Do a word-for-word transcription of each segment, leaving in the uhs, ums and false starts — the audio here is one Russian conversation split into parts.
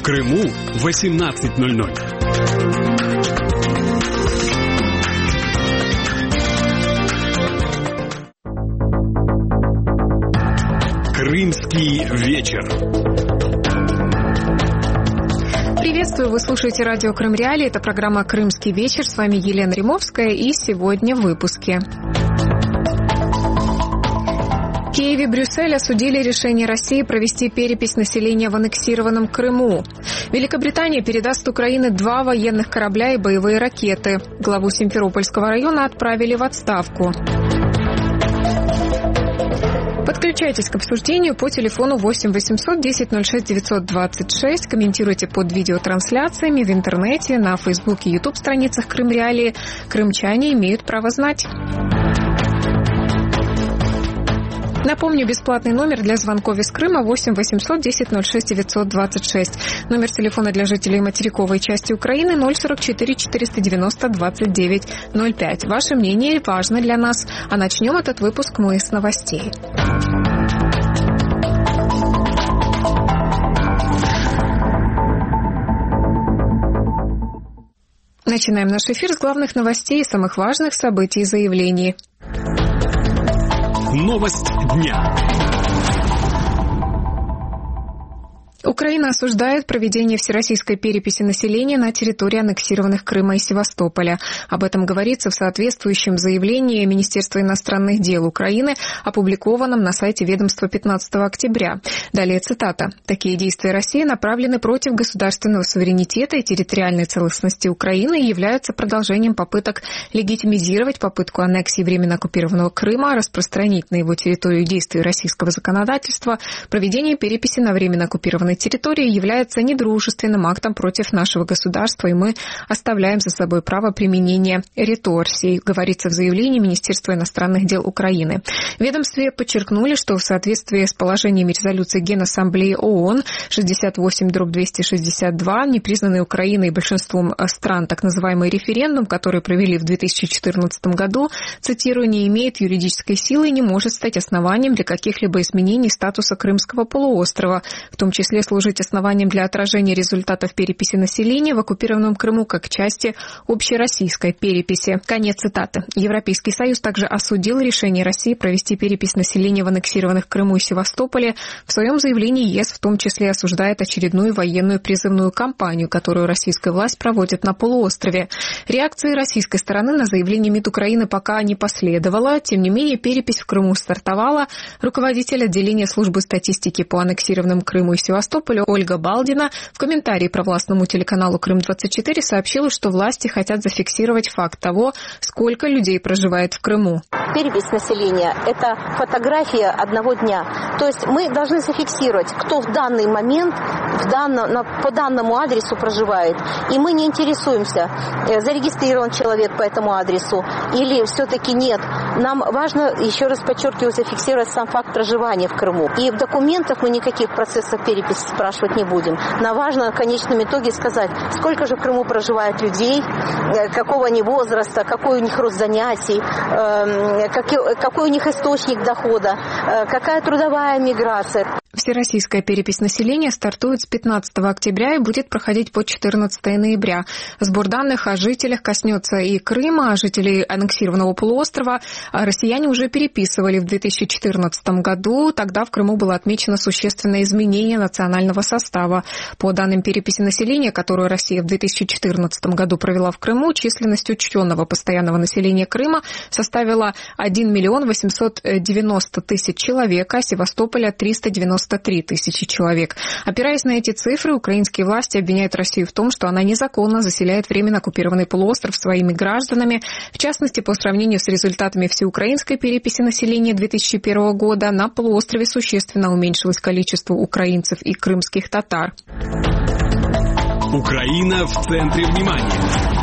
Крыму восемнадцать ноль ноль. Крымский вечер. Приветствую, вы слушаете радио Крым Реалии. Это программа «Крымский вечер». С вами Елена Римовская, и сегодня в выпуске. В Киеве и Брюсселе осудили решение России провести перепись населения в аннексированном Крыму. Великобритания передаст Украине два военных корабля и боевые ракеты. Главу Симферопольского района отправили в отставку. Подключайтесь к обсуждению по телефону восемь восемьсот десять ноль шесть девятьсот двадцать шесть. Комментируйте под видеотрансляциями в интернете, на Фейсбуке и Ютуб страницах Крым Реалии. Крымчане имеют право знать. Напомню, бесплатный номер для звонков из Крыма восемь восемьсот десять ноль шесть девятьсот двадцать шесть. Номер телефона для жителей материковой части Украины ноль сорок четыре четыреста девяносто двадцать девять ноль пять. Ваше мнение важно для нас. А начнем этот выпуск мы с новостей. Начинаем наш эфир с главных новостей и самых важных событий и заявлений. Новость дня. Украина осуждает проведение всероссийской переписи населения на территории аннексированных Крыма и Севастополя. Об этом говорится в соответствующем заявлении Министерства иностранных дел Украины, опубликованном на сайте ведомства пятнадцатого октября. Далее цитата. «Такие действия России направлены против государственного суверенитета и территориальной целостности Украины и являются продолжением попыток легитимизировать попытку аннексии временно оккупированного Крыма, распространить на его территорию действия российского законодательства. Проведение переписи на временно оккупированной территории является недружественным актом против нашего государства, и мы оставляем за собой право применения реторсий», говорится в заявлении Министерства иностранных дел Украины. В ведомстве подчеркнули, что в соответствии с положениями резолюции Генассамблеи ООН шестьдесят восемь дробь двести шестьдесят два, непризнанный Украиной и большинством стран так называемый референдум, который провели в две тысячи четырнадцатом году, цитирую, «не имеет юридической силы и не может стать основанием для каких-либо изменений статуса Крымского полуострова, в том числе служить основанием для отражения результатов переписи населения в оккупированном Крыму как части общероссийской переписи». Конец цитаты. Европейский Союз также осудил решение России провести перепись населения в аннексированных Крыму и Севастополе. В своем заявлении ЕС в том числе осуждает очередную военную призывную кампанию, которую российская власть проводит на полуострове. Реакции российской стороны на заявление МИД Украины пока не последовало. Тем не менее, перепись в Крыму стартовала. Руководитель отделения службы статистики по аннексированным Крыму и Севастополю Ольга Балдина в комментарии провластному телеканалу Крым двадцать четыре сообщила, что власти хотят зафиксировать факт того, сколько людей проживает в Крыму. Перепись населения – это фотография одного дня. То есть мы должны зафиксировать, кто в данный момент в данном, по данному адресу проживает. И мы не интересуемся, зарегистрирован человек по этому адресу или все-таки нет. Нам важно, еще раз подчеркиваю, зафиксировать сам факт проживания в Крыму. И в документах мы никаких процессов переписи спрашивать не будем. Нам важно в конечном итоге сказать, сколько же в Крыму проживает людей, какого они возраста, какой у них рост занятий, какой у них источник дохода, какая трудовая миграция. Всероссийская перепись населения стартует с пятнадцатого октября и будет проходить по четырнадцатого ноября. Сбор данных о жителях коснется и Крыма, жителей аннексированного полуострова. Россияне уже переписывали в две тысячи четырнадцатом году. Тогда в Крыму было отмечено существенное изменение национального состава. По данным переписи населения, которую Россия в две тысячи четырнадцатом году провела в Крыму, численность учтенного постоянного населения Крыма составила один миллион восемьсот девяносто тысяч человек, а Севастополя триста девяносто три тысячи человек. Опираясь на эти цифры, украинские власти обвиняют Россию в том, что она незаконно заселяет временно оккупированный полуостров своими гражданами. В частности, по сравнению с результатами всеукраинской переписи населения две тысячи первого года, на полуострове существенно уменьшилось количество украинцев и крымских татар. Украина в центре внимания.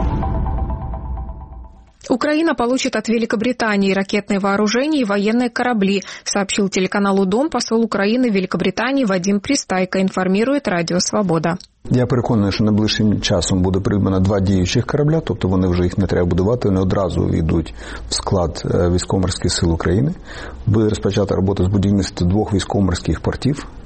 Украина получит от Великобритании ракетные вооружения и военные корабли, сообщил телеканалу «Дом» посол України в Великобританії Вадим Пристайко, інформує Радіо Свобода. Я переконаний, що найближчим часом буде придбано два діючих корабля, тобто вони вже їх не треба будувати, вони одразу йдуть в склад військово-морських сил України. Буде розпочата робота з будівництва двох військово-морських портів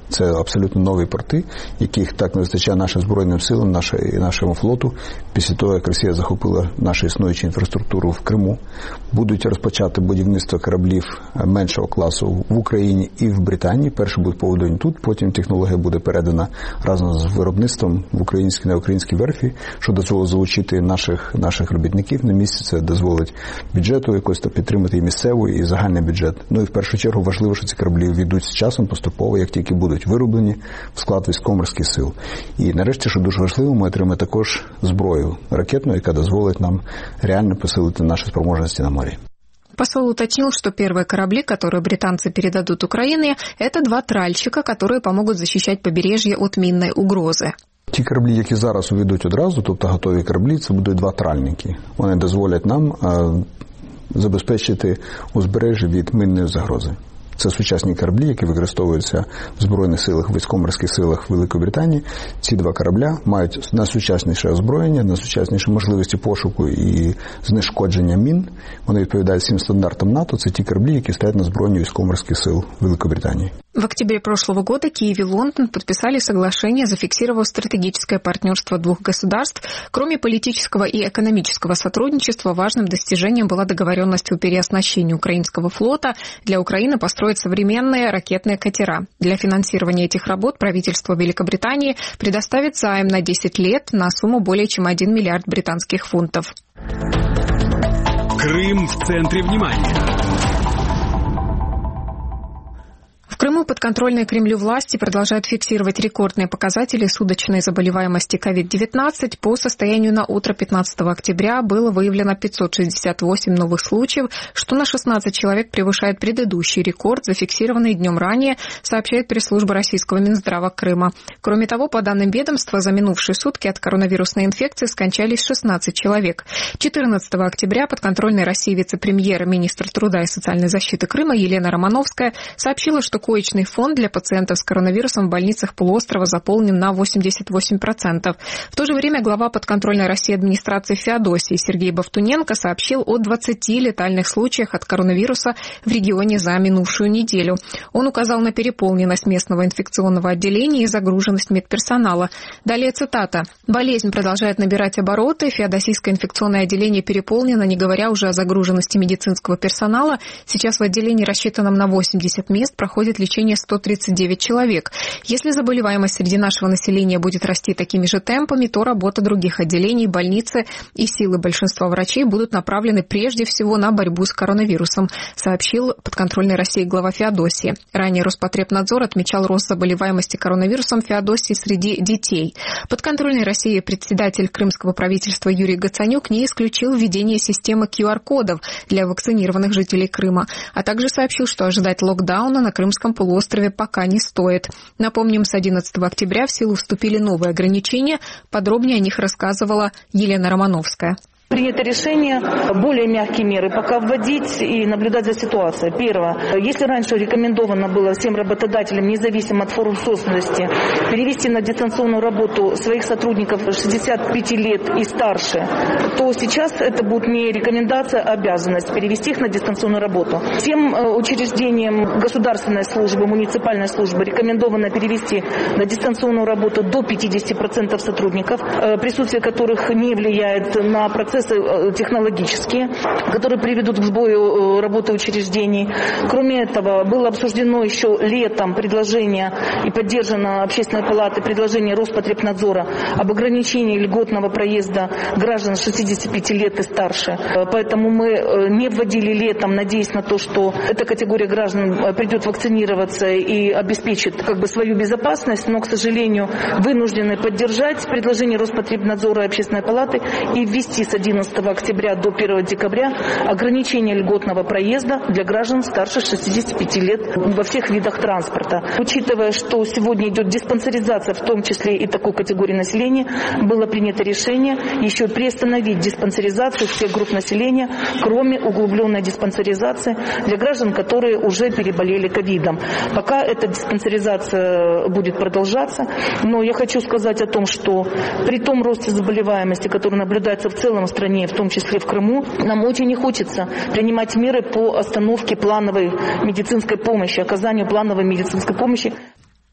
Це абсолютно нові порти, яких так не вистачає нашим Збройним силам, нашій, нашому флоту. Після того, як Росія захопила нашу існуючу інфраструктуру в Криму, будуть розпочати будівництво кораблів меншого класу в Україні і в Британії. Перші будуть побудовані тут, потім технологія буде передана разом з виробництвом в українській на українській верфі, що дозволить залучити наших, наших робітників на місці. Це дозволить бюджету якось підтримати і місцевий, і загальний бюджет. Ну і в першу чергу важливо, що ці кораблі війдуть з часом поступово, як тільки будуть вироблені в склад військово-морських сил. І нарешті, що дуже важливо, ми отримаємо також зброю ракетну, яка дозволить нам реально посилити наші спроможності на морі. Посол уточнил, что первые корабли, которые британцы передадут Украине, это два тральщика, которые помогут защищать побережье от минной угрозы. Ті кораблі, які зараз увійдуть одразу, тобто готові кораблі, це будуть два тральники. Вони дозволять нам а, забезпечити узбережжя від минної загрози. Це сучасні кораблі, які використовуються в Збройних силах, військово-морських силах Великої Британії. Ці два корабля мають найсучасніше озброєння, найсучасніші можливості пошуку і знешкодження мін. Вони відповідають всім стандартам НАТО. Це ті кораблі, які стоять на збройні військово-морських сил Великої Британії. В октябре прошлого года Киев и Лондон подписали соглашение, зафиксировав стратегическое партнерство двух государств. Кроме политического и экономического сотрудничества, важным достижением была договоренность о переоснащении украинского флота. Для Украины построить современные ракетные катера. Для финансирования этих работ правительство Великобритании предоставит займ на десять лет на сумму более чем один миллиард британских фунтов. Крым в центре внимания. В Крыму подконтрольные Кремлю власти продолжают фиксировать рекордные показатели суточной заболеваемости ковид девятнадцать. По состоянию на утро пятнадцатого октября было выявлено пятьсот шестьдесят восемь новых случаев, что на шестнадцать человек превышает предыдущий рекорд, зафиксированный днем ранее, сообщает пресс-служба российского Минздрава Крыма. Кроме того, по данным ведомства, за минувшие сутки от коронавирусной инфекции скончались шестнадцать человек. четырнадцатого октября подконтрольной России вице-премьер, министр труда и социальной защиты Крыма Елена Романовская сообщила, что коечный фонд для пациентов с коронавирусом в больницах полуострова заполнен на восемьдесят восемь процентов. В то же время глава подконтрольной России администрации Феодосии Сергей Бовтуненко сообщил о двадцати летальных случаях от коронавируса в регионе за минувшую неделю. Он указал на переполненность местного инфекционного отделения и загруженность медперсонала. Далее цитата. «Болезнь продолжает набирать обороты. Феодосийское инфекционное отделение переполнено, не говоря уже о загруженности медицинского персонала. Сейчас в отделении, рассчитанном на восемьдесят мест, проходит лечение сто тридцать девять человек. Если заболеваемость среди нашего населения будет расти такими же темпами, то работа других отделений, больницы и силы большинства врачей будут направлены прежде всего на борьбу с коронавирусом», сообщил подконтрольной России глава Феодосии. Ранее Роспотребнадзор отмечал рост заболеваемости коронавирусом в Феодосии среди детей. Подконтрольной России председатель крымского правительства Юрий Гацанюк не исключил введение системы ку ар-кодов для вакцинированных жителей Крыма, а также сообщил, что ожидать локдауна на Крымском полуострове пока не стоит. Напомним, с одиннадцатого октября в силу вступили новые ограничения. Подробнее о них рассказывала Елена Романовская. Принято решение более мягкие меры пока вводить и наблюдать за ситуацией. Первое. Если раньше рекомендовано было всем работодателям, независимо от форм собственности, перевести на дистанционную работу своих сотрудников шестидесяти пяти лет и старше, то сейчас это будет не рекомендация, а обязанность перевести их на дистанционную работу. Всем учреждениям государственной службы, муниципальной службы рекомендовано перевести на дистанционную работу до пятидесяти процентов сотрудников, присутствие которых не влияет на процесс технологические, которые приведут к сбою работы учреждений. Кроме этого, было обсуждено еще летом предложение и поддержано Общественной палатой предложение Роспотребнадзора об ограничении льготного проезда граждан шестидесяти пяти лет и старше. Поэтому мы не вводили летом, надеясь на то, что эта категория граждан придет вакцинироваться и обеспечит как бы свою безопасность, но, к сожалению, вынуждены поддержать предложение Роспотребнадзора и Общественной палаты и ввести с одиннадцатого октября до первого декабря ограничение льготного проезда для граждан старше шестидесяти пяти лет во всех видах транспорта. Учитывая, что сегодня идет диспансеризация, в том числе и такой категории населения, было принято решение еще приостановить диспансеризацию всех групп населения, кроме углубленной диспансеризации для граждан, которые уже переболели ковидом. Пока эта диспансеризация будет продолжаться, но я хочу сказать о том, что при том росте заболеваемости, который наблюдается в целом в стране, в том числе в Крыму, нам очень не хочется принимать меры по остановке плановой медицинской помощи, оказанию плановой медицинской помощи.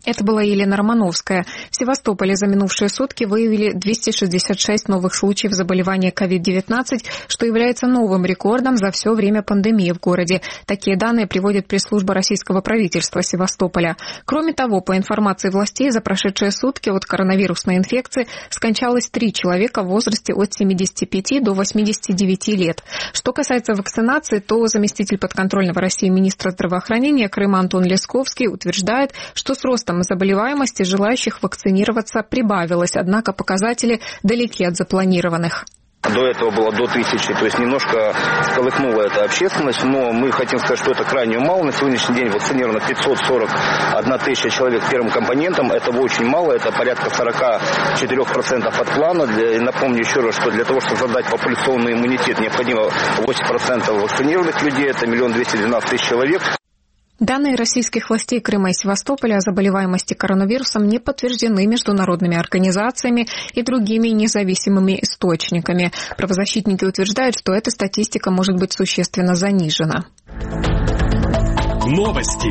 Это была Елена Романовская. В Севастополе за минувшие сутки выявили двести шестьдесят шесть новых случаев заболевания ковид девятнадцать, что является новым рекордом за все время пандемии в городе. Такие данные приводит пресс-служба российского правительства Севастополя. Кроме того, по информации властей, за прошедшие сутки от коронавирусной инфекции скончалось три человека в возрасте от семидесяти пяти до восьмидесяти девяти лет. Что касается вакцинации, то заместитель подконтрольного России министра здравоохранения Крыма Антон Лесковский утверждает, что с ростом заболеваемости желающих вакцинироваться прибавилось, однако показатели далеки от запланированных. До этого было до тысячи, то есть немножко сколыхнула эта общественность, но мы хотим сказать, что это крайне мало. На сегодняшний день вакцинировано пятьсот сорок одна тысяча человек первым компонентом. Этого очень мало, это порядка сорок четыре процента от плана. Для, напомню еще раз, что для того, чтобы создать популяционный иммунитет, необходимо восемь процентов вакцинированных людей, это миллион двести двенадцать тысяч человек. Данные российских властей Крыма и Севастополя о заболеваемости коронавирусом не подтверждены международными организациями и другими независимыми источниками. Правозащитники утверждают, что эта статистика может быть существенно занижена. Новости.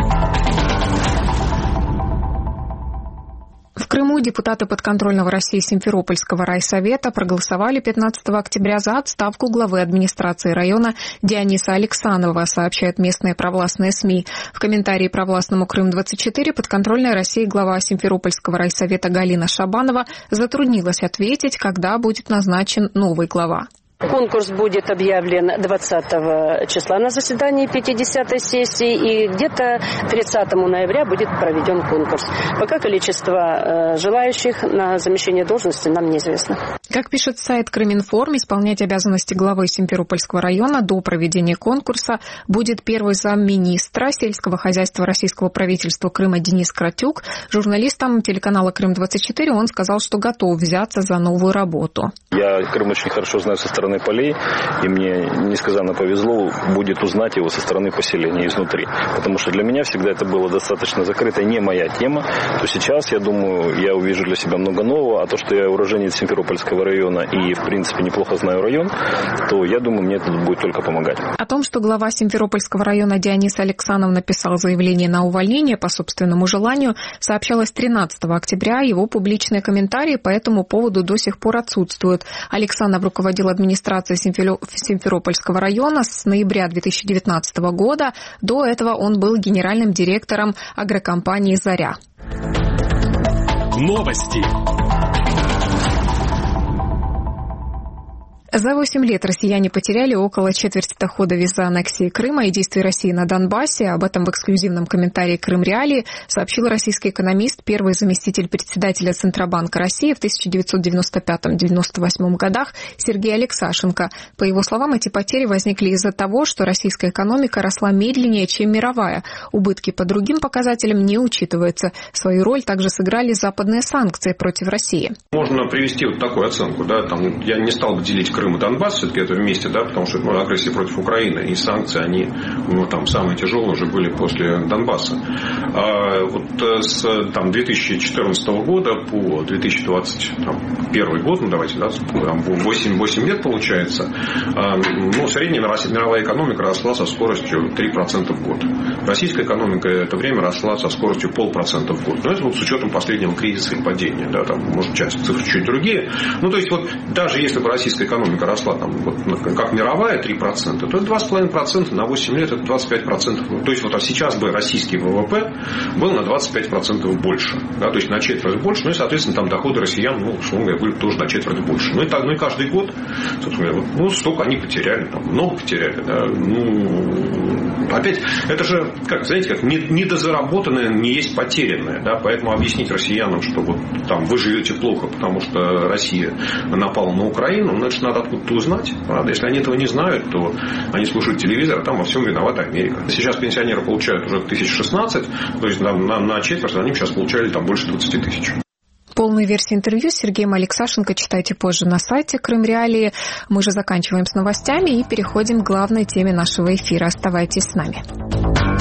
В Крыму депутаты подконтрольного России Симферопольского райсовета проголосовали пятнадцатого октября за отставку главы администрации района Диониса Александрова, сообщают местные провластные СМИ. В комментарии провластному Крым двадцать четыре подконтрольная России глава Симферопольского райсовета Галина Шабанова затруднилась ответить, когда будет назначен новый глава. Конкурс будет объявлен двадцатого числа на заседании пятидесятой сессии, и где-то тридцатого ноября будет проведен конкурс. Пока количество желающих на замещение должности нам неизвестно. Как пишет сайт Крыминформ, исполнять обязанности главы Симферопольского района до проведения конкурса будет первый замминистра сельского хозяйства российского правительства Крыма Денис Кратюк. Журналистам телеканала Крым двадцать четыре он сказал, что готов взяться за новую работу. Я Крым очень хорошо знаю со стороны полей, и мне несказанно повезло будет узнать его со стороны поселения изнутри. Потому что для меня всегда это было достаточно закрыто, не моя тема. То сейчас, я думаю, я увижу для себя много нового, а то, что я уроженец Симферопольского района и, в принципе, неплохо знаю район, то, я думаю, мне это будет только помогать. О том, что глава Симферопольского района Дионис Александров написал заявление на увольнение по собственному желанию, сообщалось тринадцатого октября. Его публичные комментарии по этому поводу до сих пор отсутствуют. Александров руководил администрацией Симферопольского района с ноября две тысячи девятнадцатого года. До этого он был генеральным директором агрокомпании «Заря». Новости. За восемь лет россияне потеряли около четверти доходов из-за аннексии Крыма и действий России на Донбассе. Об этом в эксклюзивном комментарии «Крым Реалии» сообщил российский экономист, первый заместитель председателя Центробанка России в тысяча девятьсот девяносто пятом — девяносто восьмом годах Сергей Алексашенко. По его словам, эти потери возникли из-за того, что российская экономика росла медленнее, чем мировая. Убытки по другим показателям не учитываются. Свою роль также сыграли западные санкции против России. Можно привести вот такую оценку. Да, там, я не стал бы делить Крым и Донбасс, все-таки это вместе, да, потому что ну, агрессия против Украины и санкции, они ну, там, самые тяжелые уже были после Донбасса. А вот с там, две тысячи четырнадцатого года по две тысячи двадцать первый год, ну давайте, да, восемь, восемь лет получается, ну, средняя мировая экономика росла со скоростью три процента в год. Российская экономика это время росла со скоростью полпроцента в год. Но это вот с учетом последнего кризиса и падения, да, там, может, часть цифры чуть другие. Ну, то есть, вот даже если бы российская экономика росла там, вот, как мировая три процента, то это два с половиной процента на восемь лет, это двадцать пять процентов. То есть, вот а сейчас бы российский ВВП был на двадцать пять процентов больше. Да, то есть, на четверть больше. Ну, и, соответственно, там доходы россиян, ну, условно говоря, были тоже на четверть больше. Ну, и, так, ну, и каждый год, собственно говоря, вот, ну, столько они потеряли, там, много потеряли. Да, ну, опять, это же, как, знаете, как недозаработанное не есть потерянное. Да, поэтому объяснить россиянам, что вот там вы живете плохо, потому что Россия напала на Украину, ну, это же надо откуда-то узнать. Правда? Если они этого не знают, то они слушают телевизор, а там во всем виновата Америка. Сейчас пенсионеры получают уже тысяча шестнадцать, то есть на, на, на четверть они сейчас получали там больше двадцати тысяч. Полную версию интервью с Сергеем Алексашенко читайте позже на сайте Крым Реалии. Мы же заканчиваем с новостями и переходим к главной теме нашего эфира. Оставайтесь с нами.